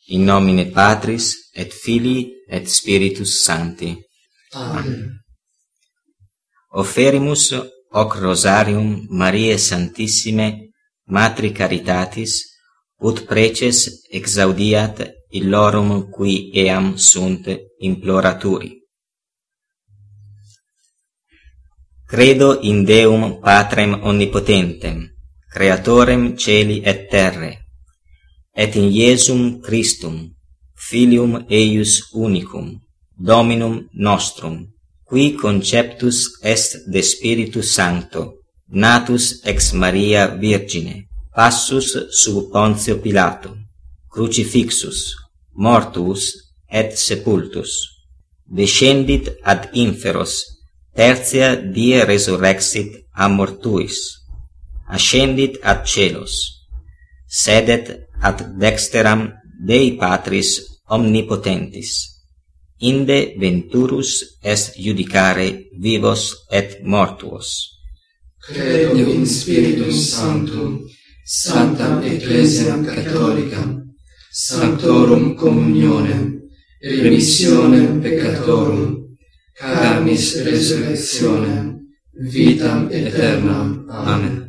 in nomine Patris et Filii et Spiritus Sancti. Amen. Offerimus hoc rosarium Mariae Santissime, Matri Caritatis, ut preces exaudiat illorum qui eam sunt imploraturi. Credo in Deum Patrem Omnipotentem, Creatorem Celi et Terrae, et in Iesum Christum, Filium eius unicum, Dominum nostrum, qui conceptus est de Spiritu Sancto, natus ex Maria Virgine, passus sub Pontio Pilato, crucifixus, mortuus et sepultus, descendit ad inferos, tertia die resurrexit a mortuis, ascendit ad celos, sedet ad dexteram Dei Patris Omnipotentis, inde venturus est judicare vivos et mortuos. Credo in Spiritum Sanctum, Sanctam Ecclesiam Catholicam, Sanctorum Communionem, remissionem peccatorum, carnis resurrectionem, vitam aeternam. Amen.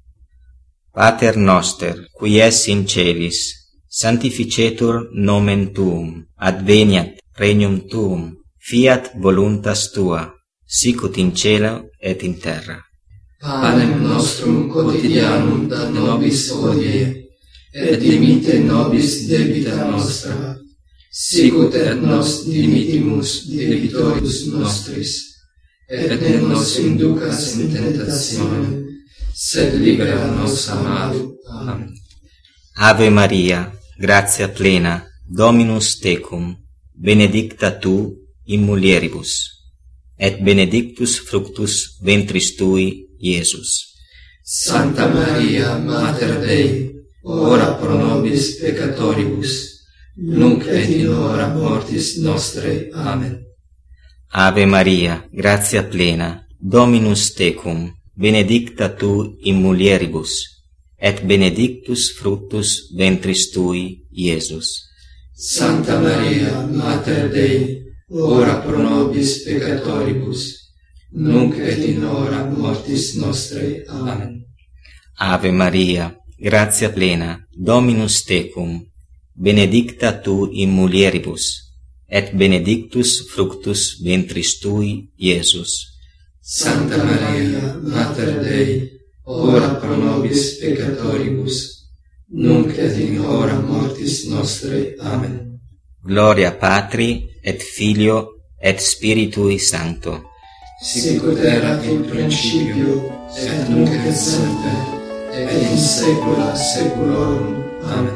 Pater noster, qui es in celis, sanctificetur nomen tuum, adveniat regnum tuum, fiat voluntas tua, sicut in cielo et in terra. Panem nostrum quotidianum da nobis hodie, et dimitte nobis debita nostra, sicut et nos dimittimus debitoribus nostris, et ne nos inducas in tentationem, sed libera nos a malo. Amen. Ave Maria, gratia plena, Dominus tecum, benedicta tu in mulieribus, et benedictus fructus ventris tui, Iesus. Santa Maria, Mater Dei, ora pro nobis peccatoribus, nunc et in hora mortis nostrae. Amen. Ave Maria, gratia plena, Dominus tecum, benedicta tu in mulieribus, et benedictus fructus ventris tui, Iesus. Santa Maria, Mater Dei, ora pro nobis peccatoribus, nunc et in hora mortis nostrae. Amen. Ave Maria, gratia plena, Dominus tecum, benedicta tu in mulieribus, et benedictus fructus ventris tui, Iesus. Santa Maria, Mater Dei, ora pro nobis peccatoribus, nunc et in hora mortis nostrae. Amen. Gloria Patri, et Filio, et Spiritui Sancto. Sicut erat in principio, et nunc et semper, et in saecula saeculorum. Amen.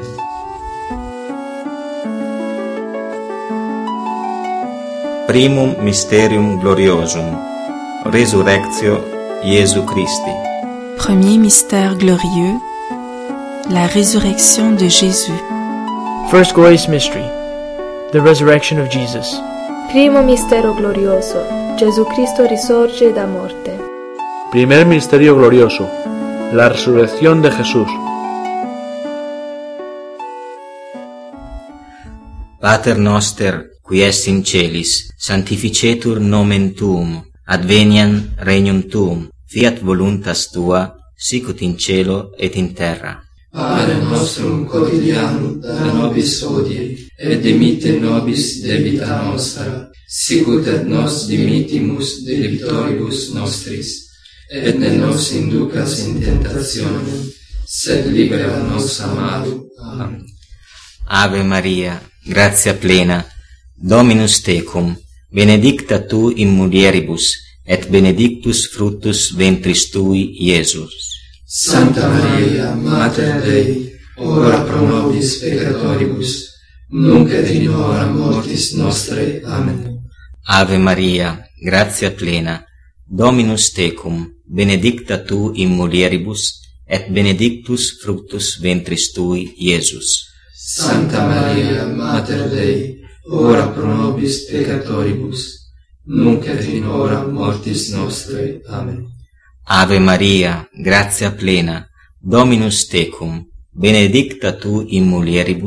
Primum mysterium gloriosum, Resurrectio Iesu Christi. Premier mystère glorieux, la résurrection de Jésus. First glorious mystery, the resurrection of Jesus. Primo mistero glorioso, Jesucristo risorge da morte. Primer misterio glorioso, la resurrección de Jesús. Pater noster, qui es in celis, sanctificetur nomen tuum, adveniat regnum tuum, fiat voluntas tua, sicut in cielo et in terra. Panem nostrum quotidianum da nobis hodie, et dimitte nobis debita nostra, sicut et nos dimittimus debitoribus nostris, et ne nos inducas in tentationem, sed libera nos a malo. Amen. Ave Maria, gratia plena, Dominus tecum, benedicta tu in mulieribus, et benedictus fructus ventris tui, Iesus. Santa Maria, Mater Dei, ora pro nobis peccatoribus, nunc et in hora mortis nostrae. Amen. Ave Maria, gratia plena, Dominus tecum, benedicta tu in mulieribus, et benedictus fructus ventris tui, Iesus. Santa Maria, Mater Dei, ora pro nobis peccatoribus, nunc et in hora mortis nostrae. Amen. Ave Maria, gratia plena, Dominus tecum, benedicta tu in mulieribus,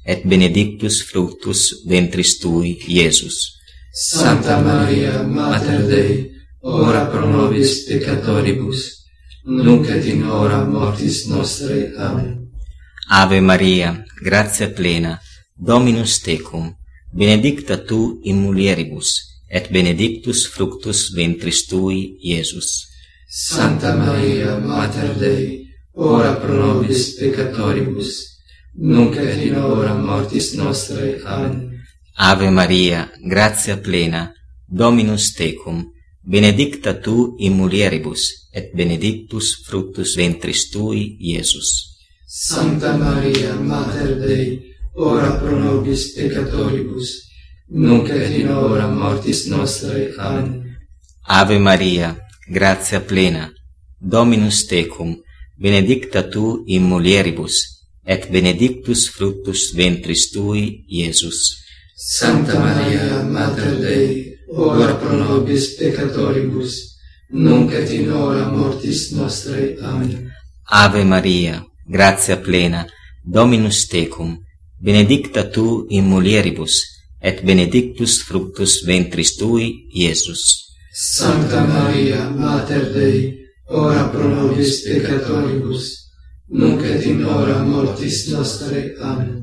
et benedictus fructus ventris tui, Iesus. Santa Maria, Mater Dei, ora pro nobis peccatoribus, nunc et in hora mortis nostrae. Amen. Ave Maria, gratia plena, Dominus tecum, benedicta tu in mulieribus, et benedictus fructus ventris tui, Iesus. Santa Maria, Mater Dei, ora pro nobis peccatoribus, nunc et in hora mortis nostrae. Amen. Ave Maria, gratia plena, Dominus tecum, benedicta tu in mulieribus, et benedictus fructus ventris tui, Iesus. Santa Maria, Mater Dei, ora pro nobis peccatoribus, nunc et in hora mortis nostrae. Amen. Ave Maria, gratia plena, Dominus tecum, benedicta tu in mulieribus, et benedictus fructus ventris tui, Iesus. Santa Maria, Mater Dei, ora pro nobis peccatoribus, nunc et in hora mortis nostrae. Amen. Ave Maria, gratia plena, Dominus tecum, benedicta tu in mulieribus, et benedictus fructus ventris tui, Iesus. Santa Maria, Mater Dei, ora pro nobis peccatoribus, nunc et in hora mortis nostrae. Amen.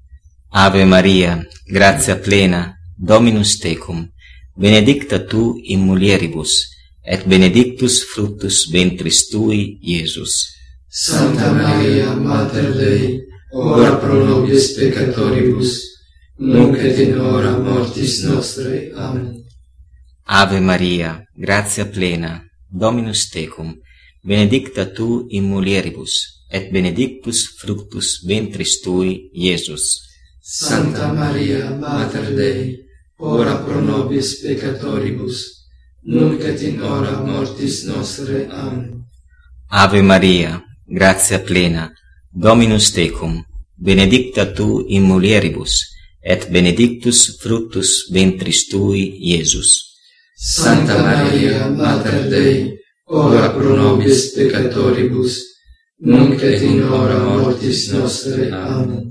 Ave Maria, gratia plena, Dominus tecum, benedicta tu in mulieribus, et benedictus fructus ventris tui, Iesus. Santa Maria, Mater Dei, ora pro nobis peccatoribus, nunc et in hora mortis nostrae. Amen. Ave Maria, gratia plena, Dominus tecum, benedicta tu in mulieribus, et benedictus fructus ventris tui, Iesus. Santa Maria, Mater Dei, ora pro nobis peccatoribus, nunc et in hora mortis nostrae. Amen. Ave Maria, gratia plena, Dominus tecum, benedicta tu in mulieribus, et benedictus fructus ventris tui, Iesus. Santa Maria, Mater Dei, ora pro nobis peccatoribus, nunc et in hora mortis nostrae. Amen.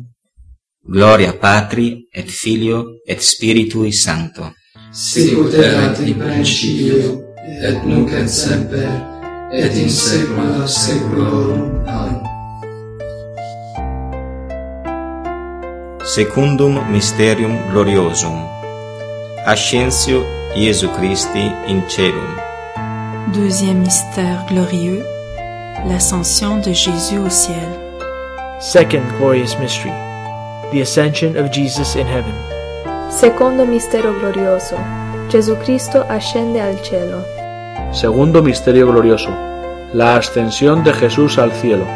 Gloria Patri, et Filio, et Spiritui Sancto. Sicut erat in principio, et nunc et semper, et in saecula saeculorum. Amen. Secundum mysterium gloriosum. Ascensio Iesu Christi in celum. Deuxième mystère glorieux, l'ascension de Jésus au ciel. Second glorious mystery, the ascension of Jesus in heaven. Secondo mistero glorioso, Jesucristo ascende al cielo. Segundo misterio glorioso, la ascensión de Jesús al cielo.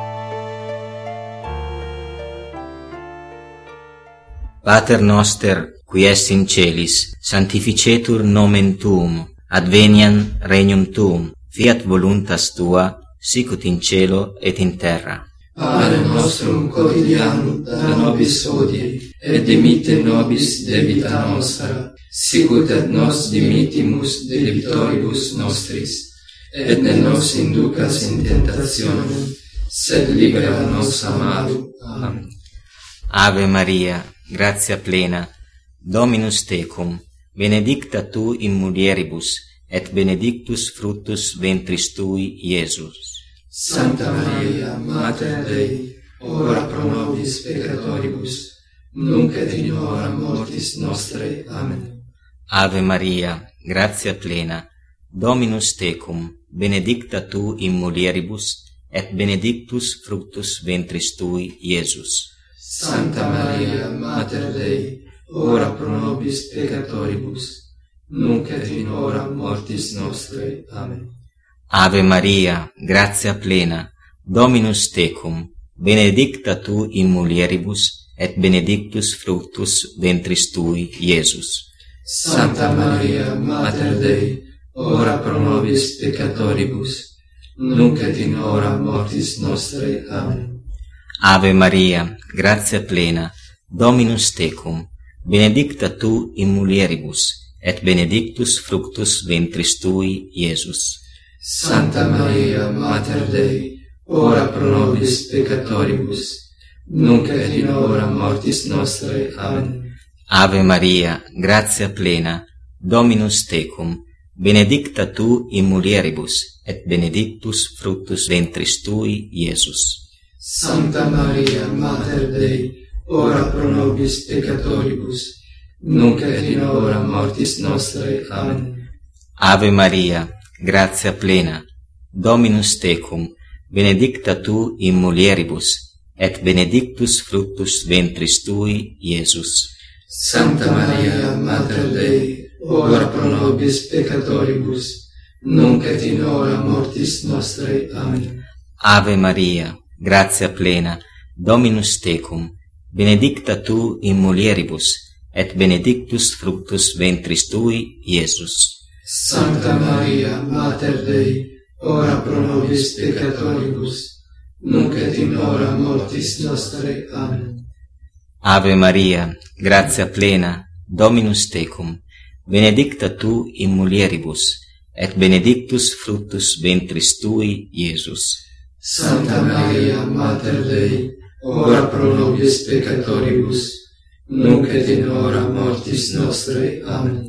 Pater noster, qui es in celis, sanctificetur nomen tuum, adveniat regnum tuum, fiat voluntas tua, sicut in cielo et in terra. Pane nostrum quotidianum da nobis hodie, et dimitte nobis debita nostra, sicut et nos dimittimus debitoribus nostris, et ne nos inducas in tentationem, sed libera nos a malo. Amen. Ave Maria, gratia plena, Dominus tecum, benedicta tu in mulieribus, et benedictus fructus ventris tui, Iesus. Santa Maria, Mater Dei, ora pro nobis peccatoribus, nunc et in hora mortis nostrae. Amen. Ave Maria, gratia plena, Dominus tecum, benedicta tu in mulieribus, et benedictus fructus ventris tui, Iesus. Santa Maria, Mater Dei, ora pro nobis peccatoribus, nunc et in hora mortis nostrae. Amen. Ave Maria, gratia plena, Dominus tecum, benedicta tu in mulieribus, et benedictus fructus ventris tui, Iesus. Santa Maria, Mater Dei, ora pro nobis peccatoribus, nunc et in hora mortis nostrae. Amen. Ave Maria, gratia plena, Dominus tecum, benedicta tu in mulieribus, et benedictus fructus ventris tui, Iesus. Santa Maria, Mater Dei, ora pro nobis peccatoribus, nunc et in hora mortis nostrae. Amen. Ave Maria, gratia plena, Dominus tecum, benedicta tu in mulieribus, et benedictus fructus ventris tui, Iesus. Sancta Maria, Mater Dei, ora pro nobis peccatoribus, nunc et in hora mortis nostrae. Amen. Ave Maria, gratia plena, Dominus tecum, benedicta tu in mulieribus, et benedictus fructus ventris tui, Iesus. Sancta Maria, Mater Dei, ora pro nobis peccatoribus, nunc et in hora mortis nostrae. Amen. Ave Maria, gratia plena, Dominus tecum, benedicta tu in mulieribus, et benedictus fructus ventris tui, Iesus. Sancta Maria, Mater Dei, ora pro nobis peccatoribus, nunc et in hora mortis nostrae. Amen. Ave Maria, gratia plena, Dominus tecum, benedicta tu in mulieribus, et benedictus fructus ventris tui, Iesus. Sancta Maria, Mater Dei, ora pro nobis peccatoribus, nunc et in hora mortis nostrae. Amen.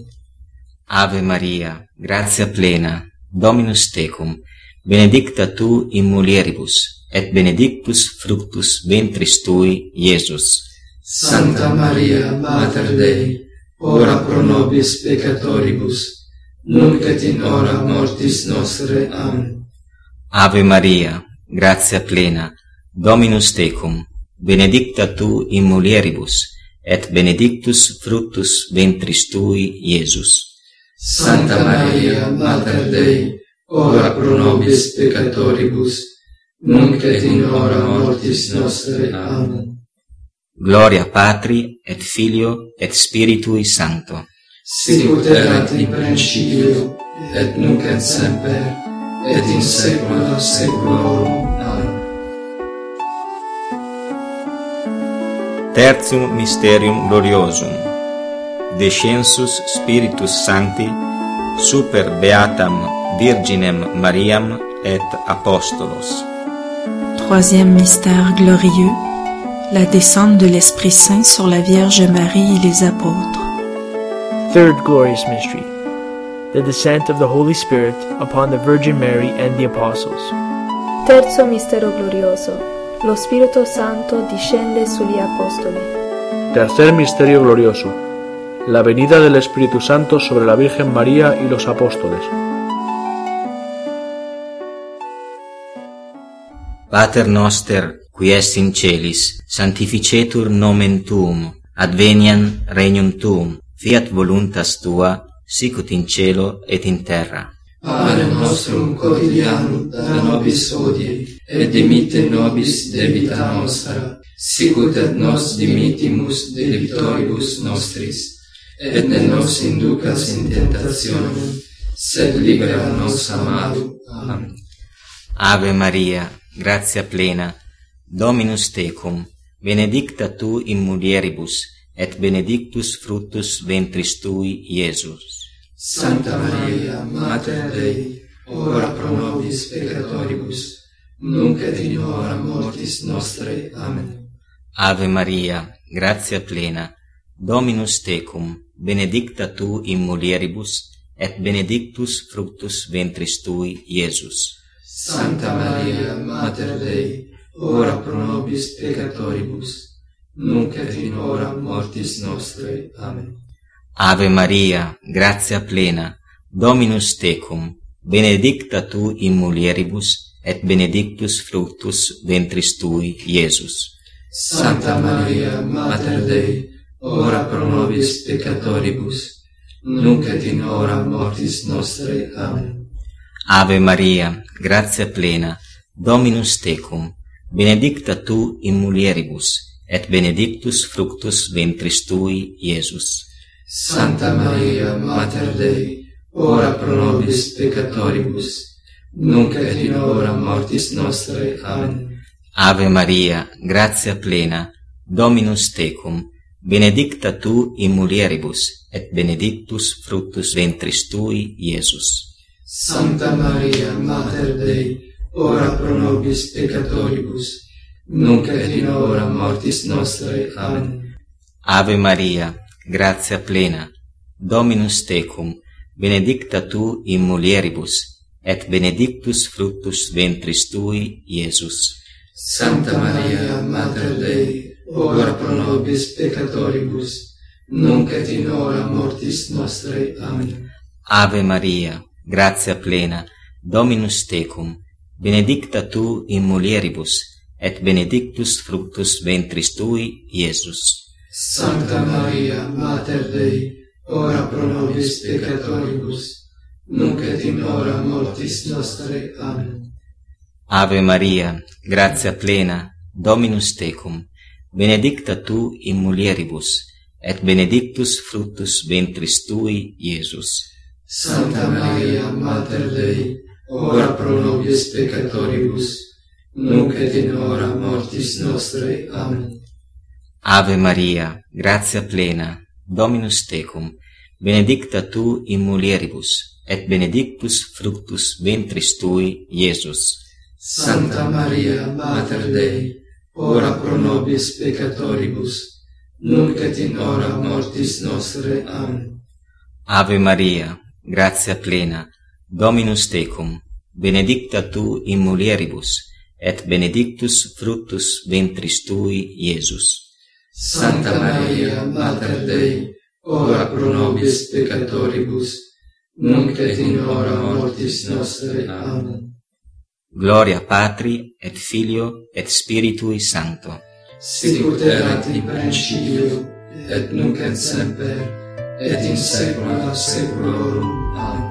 Ave Maria, gratia plena, Dominus tecum, benedicta tu in mulieribus, et benedictus fructus ventris tui, Iesus. Sancta Maria, Mater Dei, ora pro nobis peccatoribus, nunc et in hora mortis nostrae. Amen. Ave Maria, gratia plena, Dominus tecum, benedicta tu in mulieribus, et benedictus fructus ventris tui, Iesus. Sancta Maria, Mater Dei, ora pro nobis peccatoribus, nunc et in hora mortis nostrae. Amen. Gloria Patri, et Filio, et Spiritui Sancto. Sicut erat in principio, et nunc et semper, et in saecula saeculorum. Amen. Tertium mysterium gloriosum. Descensus Spiritus Sancti super beatam Virginem Mariam et Apostolos. Troisième mystère glorieux, la descente de l'Esprit Saint sur la Vierge Marie et les apôtres. Third glorious mystery, the descent of the Holy Spirit upon the Virgin Mary and the Apostles. Terzo mistero glorioso, lo Spirito Santo discende sugli Apostoli. Tercer misterio glorioso, la venida del Espíritu Santo sobre la Virgen María y los apóstoles. Pater noster, qui es in celis, sanctificetur nomen tuum, adveniam regnum tuum, fiat voluntas tua, sicut in cielo et in terra. Panem nostrum quotidianum da nobis hodie, et dimitte nobis debita nostra, sicut et nos dimittimus debitoribus nostris, et ne nos inducas in tentationem, sed libera nos a malo. Amen. Ave Maria, gratia plena, Dominus tecum, benedicta tu in mulieribus, et benedictus fructus ventris tui, Iesus. Sancta Maria, Mater Dei, ora pro nobis peccatoribus, nunc et in hora mortis nostrae. Amen. Ave Maria, gratia plena, Dominus tecum, benedicta tu in mulieribus, et benedictus fructus ventris tui, Iesus. Sancta Maria, Mater Dei, ora pro nobis peccatoribus, nunc et in hora mortis nostrae. Amen. Ave Maria, gratia plena, Dominus tecum, benedicta tu in mulieribus, et benedictus fructus ventris tui, Iesus. Sancta Maria, Mater Dei, ora pro nobis peccatoribus, nunc et in hora mortis nostrae. Amen. Ave Maria, gratia plena, Dominus tecum, benedicta tu in mulieribus, et benedictus fructus ventris tui, Iesus. Sancta Maria, Mater Dei, ora pro nobis peccatoribus, nunc et in hora mortis nostrae. Amen. Ave Maria, gratia plena, Dominus tecum, benedicta tu in mulieribus, et benedictus fructus ventris tui, Iesus. Sancta Maria, Mater Dei, ora pro nobis peccatoribus, nunc et in hora mortis nostrae. Amen. Ave Maria, gratia plena, Dominus tecum, benedicta tu in mulieribus, et benedictus fructus ventris tui, Iesus. Sancta Maria, Mater Dei, ora pro nobis peccatoribus, nunc et in hora mortis nostrae. Amen. Ave Maria, gratia plena, Dominus tecum, benedicta tu in mulieribus, et benedictus fructus ventris tui, Iesus. Sancta Maria, Mater Dei, ora pro nobis peccatoribus, nunc et in hora mortis nostrae. Amen. Ave Maria, gratia plena, Dominus tecum, benedicta tu in mulieribus, et benedictus fructus ventris tui, Iesus. Sancta Maria, Mater Dei, ora pro nobis peccatoribus, nunc et in hora mortis nostrae. Amen. Ave Maria, gratia plena, Dominus tecum, benedicta tu in mulieribus, et benedictus fructus ventris tui, Iesus. Sancta Maria, Mater Dei, ora pro nobis peccatoribus, nunc et in hora mortis nostrae. Amen. Ave Maria, gratia plena, Dominus tecum, benedicta tu in mulieribus, et benedictus fructus ventris tui, Iesus. Sancta Maria, Mater Dei, ora pro nobis peccatoribus, nunc et in hora mortis nostrae. Amen. Gloria Patri, et Filio, et Spiritui Sancto. Sicut erat in principio, et nunc et semper, et in saecula saeculorum. Amen.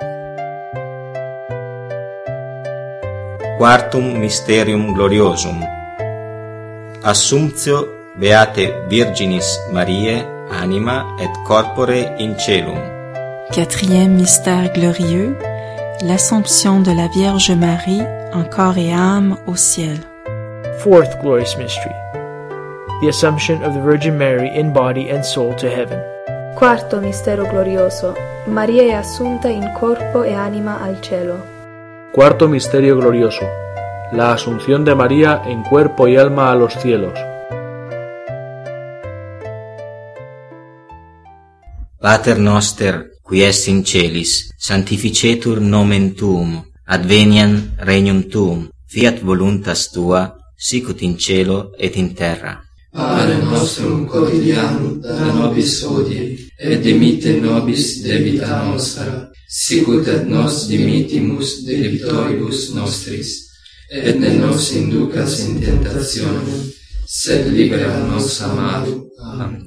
Quartum Mysterium Gloriosum. Assumptio Beate Virginis Mariae, anima et corpore in celum. Quatrième mystère glorieux, l'Assomption de la Vierge Marie en corps et âme au ciel. Fourth glorious mystery, the Assumption of the Virgin Mary in body and soul to heaven. Quarto mistero glorioso. Maria è assunta in corpo e anima al cielo. Cuarto misterio glorioso, la Asunción de María en cuerpo y alma a los cielos. Pater noster, qui es in celis, sanctificetur nomen tuum, adveniat regnum tuum, fiat voluntas tua, sicut in cielo et in terra. Pane nostrum quotidianum da nobis hodie, et dimitte nobis debita nostra, sicut et nos dimittimus debitoribus nostris, et ne nos inducas in tentationem, sed libera nos a malo. Amen.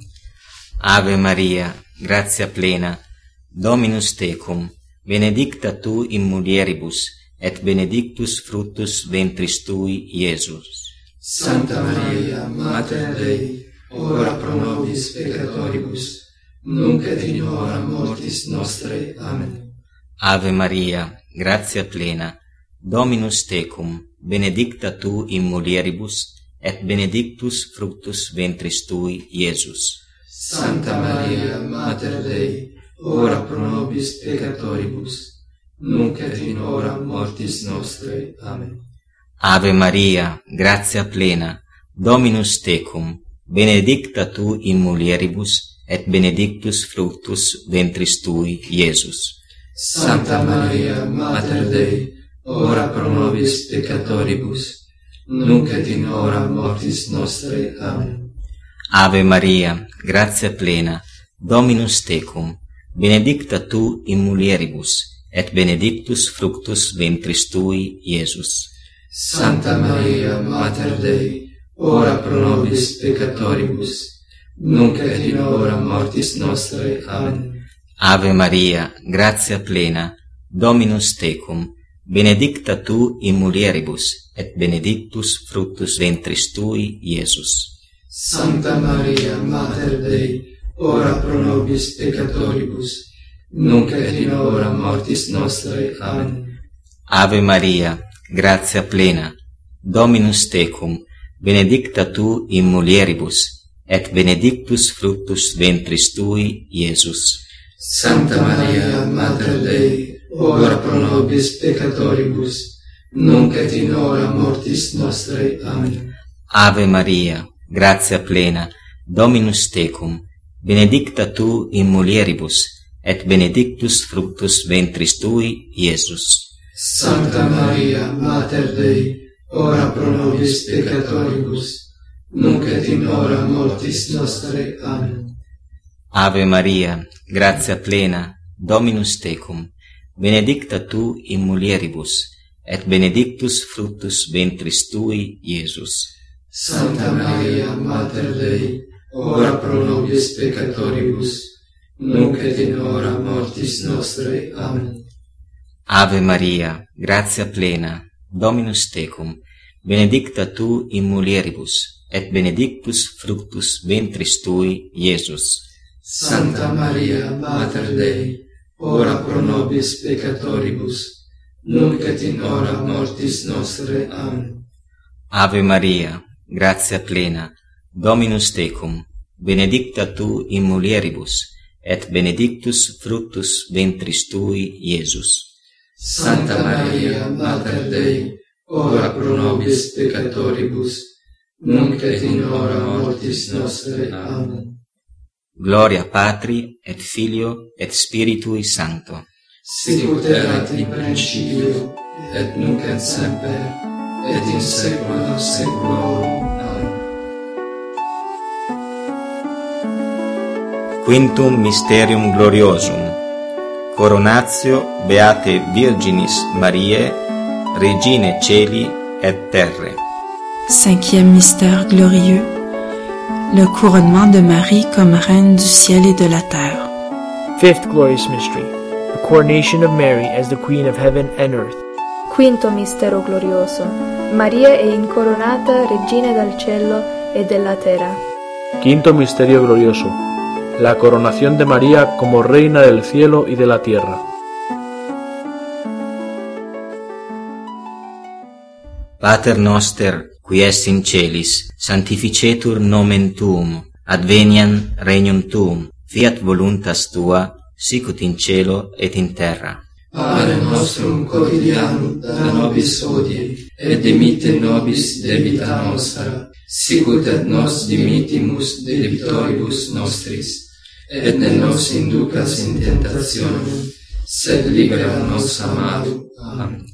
Ave Maria, gratia plena, Dominus tecum, benedicta tu in mulieribus, et benedictus fructus ventris tui, Iesus. Sancta Maria, Mater Dei, ora pro nobis peccatoribus, nunc et in hora mortis nostrae. Amen. Ave Maria, gratia plena, Dominus tecum, benedicta tu in mulieribus, et benedictus fructus ventris tui, Iesus. Sancta Maria, Mater Dei, ora pro nobis peccatoribus, nunc et in hora mortis nostrae. Amen. Ave Maria, gratia plena, Dominus tecum, benedicta tu in mulieribus, et benedictus fructus ventris tui, Iesus. Sancta Maria, Mater Dei, ora pro nobis peccatoribus, nunc et in hora mortis nostrae. Amen. Ave Maria, gratia plena, Dominus tecum, benedicta tu in mulieribus, et benedictus fructus ventris tui, Iesus. Sancta Maria, Mater Dei, ora pro nobis peccatoribus, nunc et in hora mortis nostrae. Amen. Ave Maria, gratia plena, Dominus tecum, benedicta tu in mulieribus, et benedictus fructus ventris tui, Iesus. Sancta Maria, Mater Dei, ora pro nobis peccatoribus, nunc et in hora mortis nostrae. Amen. Ave Maria, gratia plena, Dominus tecum, benedicta tu in mulieribus, et benedictus fructus ventris tui, Iesus. Sancta Maria, Mater Dei, ora pro nobis peccatoribus, nunc et in hora mortis nostrae. Amen. Ave Maria, gratia plena, Dominus tecum, benedicta tu in mulieribus, et benedictus fructus ventris tui, Iesus. Sancta Maria, Mater Dei, ora pro nobis peccatoribus, nunc et in hora mortis nostrae. Amen. Ave Maria, gratia plena, Dominus tecum, benedicta tu in mulieribus, et benedictus fructus ventris tui, Iesus. Sancta Maria, Mater Dei, ora pro nobis peccatoribus, nunc et in hora mortis nostrae. Amen. Ave Maria, gratia plena, Dominus tecum, benedicta tu in mulieribus, et benedictus fructus ventris tui, Iesus. Sancta Maria, Mater Dei, ora pro nobis peccatoribus, nunc et in hora mortis nostrae. Amen. Ave Maria, gratia plena, Dominus tecum, benedicta tu in mulieribus, et benedictus fructus ventris tui, Iesus. Sancta Maria, Mater Dei, ora pro nobis peccatoribus, nunc et in hora mortis nostrae. Amen. Gloria Patri, et Filio, et Spiritui Sancto. Sicut erat in principio, et nunc et semper, et in saecula saeculorum. Amen. Quintum Mysterium Gloriosum, Coronatio Beate Virginis Mariae, Regine Celi et Terre. Cinquième mystère glorieux, le couronnement de Marie comme reine du ciel et de la terre. Fifth glorious mystery, the coronation of Mary as the Queen of heaven and earth. Quinto mistero glorioso. Maria è incoronata regina del cielo e della terra. Quinto misterio glorioso, la coronación de María como reina del cielo y de la tierra. Pater noster, qui es in celis, sanctificetur nomen tuum, adveniam regnum tuum, fiat voluntas tua, sicut in cielo et in terra. Pane nostrum quotidianum da nobis hodie, et dimitte nobis debita nostra, sicut et nos dimittimus debitoribus nostris, et ne nos inducas in tentationem, sed libera nos a malo. Amen.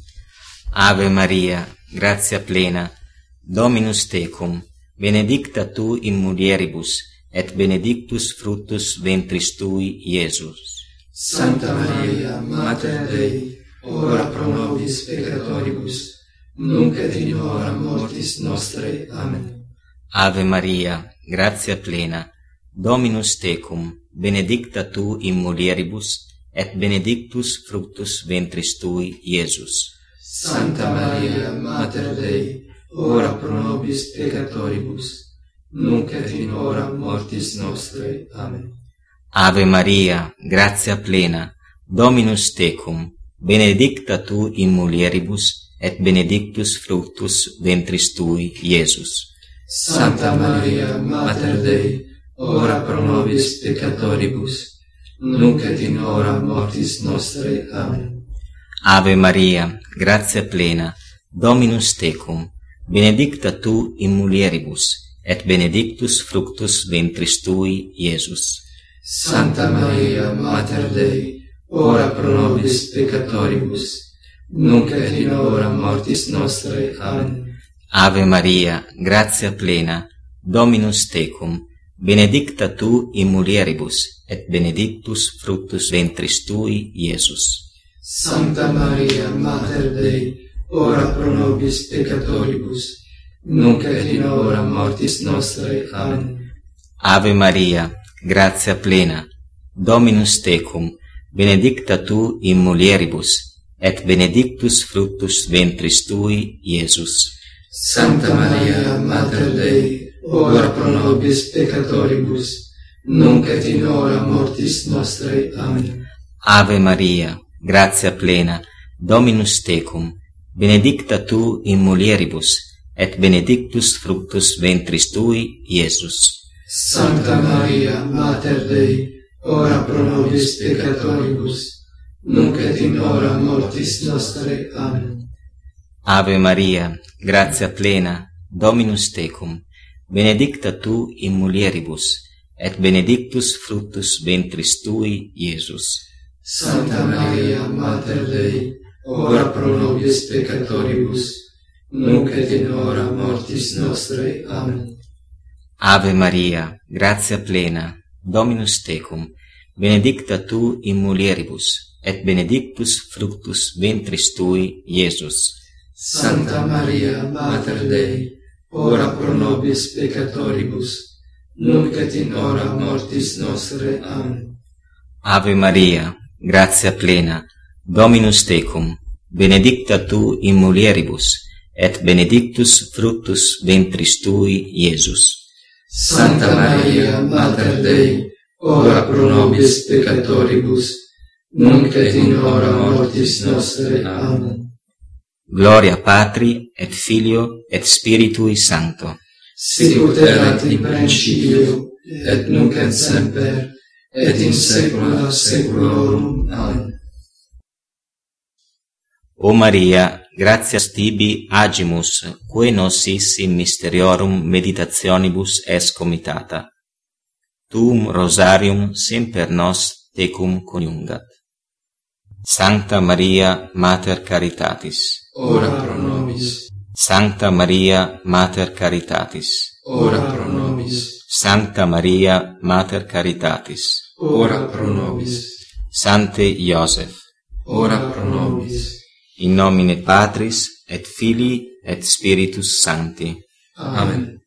Ave Maria, gratia plena, Dominus tecum, benedicta tu in mulieribus, et benedictus fructus ventris tui, Iesus. Sancta Maria, Mater Dei, ora pro nobis peccatoribus, nunc et in hora mortis nostrae. Amen. Ave Maria, gratia plena, Dominus tecum, benedicta tu in mulieribus, et benedictus fructus ventris tui, Iesus. Sancta Maria, Mater Dei, ora pro nobis peccatoribus, nunc et in hora mortis nostrae. Amen. Ave Maria, gratia plena, Dominus tecum, benedicta tu in mulieribus, et benedictus fructus ventris tui, Iesus. Sancta Maria, Mater Dei, ora pro nobis peccatoribus, nunc et in hora mortis nostrae. Amen. Ave Maria, gratia plena, Dominus tecum, benedicta tu in mulieribus, et benedictus fructus ventris tui, Iesus. Sancta Maria, Mater Dei, ora pro nobis peccatoribus, nunc et in hora mortis nostrae. Amen. Ave Maria, gratia plena, Dominus tecum, benedicta tu in mulieribus, et benedictus fructus ventris tui, Iesus. Sancta Maria, Mater Dei, ora pro nobis peccatoribus, nunc et in hora mortis nostrae. Amen. Ave Maria, gratia plena, Dominus tecum, benedicta tu in mulieribus, et benedictus fructus ventris tui, Iesus. Sancta Maria, Mater Dei, ora pro nobis peccatoribus, nunc et in hora mortis nostrae. Amen. Ave Maria, gratia plena, Dominus tecum, benedicta tu in mulieribus, et benedictus fructus ventris tui, Iesus. Sancta Maria, Mater Dei, ora pro nobis peccatoribus, nunc et in hora mortis nostrae. Amen. Ave Maria, gratia plena, Dominus tecum, benedicta tu in mulieribus, et benedictus fructus ventris tui, Iesus. Santa Maria, Mater Dei, ora pro nobis peccatoribus, nunc et in hora mortis nostrae. Amen. Ave Maria, gratia plena, Dominus tecum, benedicta tu in mulieribus, et benedictus fructus ventris tui, Iesus. Santa Maria, Mater Dei, ora pro nobis peccatoribus, nunc et in hora mortis nostrae. Amen. Ave Maria, gratia plena, Dominus tecum, benedicta tu in mulieribus, et benedictus fructus ventris tui, Iesus. Santa Maria, Mater Dei, ora pro nobis peccatoribus, nunc et in hora mortis nostrae. Amen. Gloria Patri, et Filio, et Spiritui Sancto. Sicut erat in principio, et nunc et semper, et in saecula saeculorum. Amen. O Maria, gratias tibi agimus, quae nos in mysteriorum meditationibus es comitata. Tuum rosarium semper nos tecum coniungat. Sancta Maria, Mater Caritatis. Ora pro nobis. Sancta Maria, Mater Caritatis. Ora pro nobis. Sancta Maria, Mater Caritatis. Ora pro nobis. Sancte Iosef. Ora pro nobis. In nomine Patris, et Filii, et Spiritus Sancti. Amen.